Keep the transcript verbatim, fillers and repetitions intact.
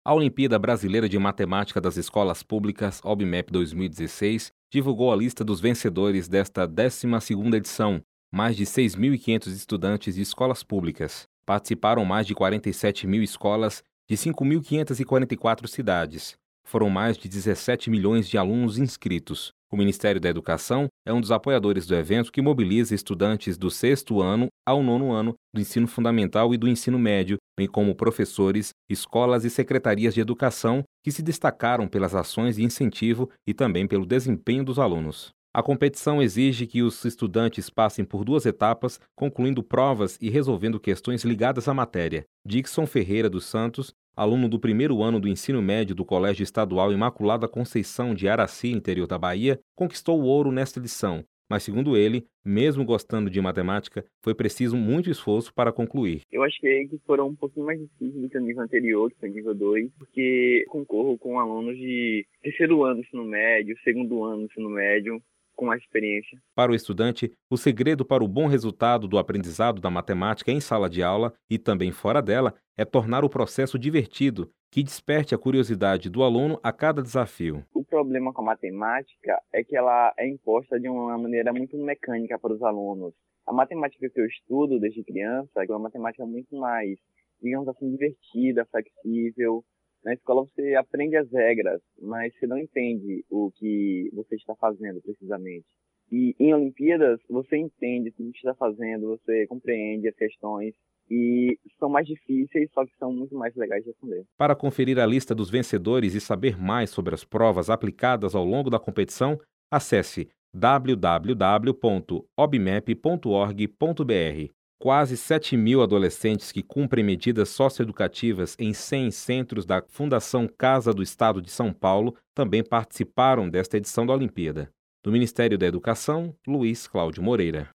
A Olimpíada Brasileira de Matemática das Escolas Públicas, OBMEP dois mil e dezesseis, divulgou a lista dos vencedores desta décima segunda edição. Mais de seis mil e quinhentos estudantes de escolas públicas. Participaram mais de quarenta e sete mil escolas de cinco mil quinhentas e quarenta e quatro cidades. Foram mais de dezessete milhões de alunos inscritos. O Ministério da Educação é um dos apoiadores do evento, que mobiliza estudantes do sexto ano ao nono ano do ensino fundamental e do ensino médio, bem como professores, escolas e secretarias de educação, que se destacaram pelas ações de incentivo e também pelo desempenho dos alunos. A competição exige que os estudantes passem por duas etapas, concluindo provas e resolvendo questões ligadas à matéria. Dixon Ferreira dos Santos, aluno do primeiro ano do ensino médio do Colégio Estadual Imaculada Conceição de Araci, interior da Bahia, conquistou o ouro nesta edição, mas, segundo ele, mesmo gostando de matemática, foi preciso muito esforço para concluir. Eu achei que foram um pouquinho mais difíceis do que o nível anterior, que foi o nível dois, porque concorro com alunos de terceiro ano do ensino médio, segundo ano do ensino médio, com mais experiência. Para o estudante, o segredo para o bom resultado do aprendizado da matemática em sala de aula e também fora dela é tornar o processo divertido, que desperte a curiosidade do aluno a cada desafio. O problema com a matemática é que ela é imposta de uma maneira muito mecânica para os alunos. A matemática que eu estudo desde criança é uma matemática muito mais, digamos assim, divertida, flexível. Na escola você aprende as regras, mas você não entende o que você está fazendo precisamente. E em Olimpíadas você entende tudo que está fazendo, você compreende as questões e são mais difíceis, só que são muito mais legais de responder. Para conferir a lista dos vencedores e saber mais sobre as provas aplicadas ao longo da competição, acesse w w w ponto obmep ponto org ponto b r. Quase sete mil adolescentes que cumprem medidas socioeducativas em cem centros da Fundação Casa do Estado de São Paulo também participaram desta edição da Olimpíada. Do Ministério da Educação, Luiz Cláudio Moreira.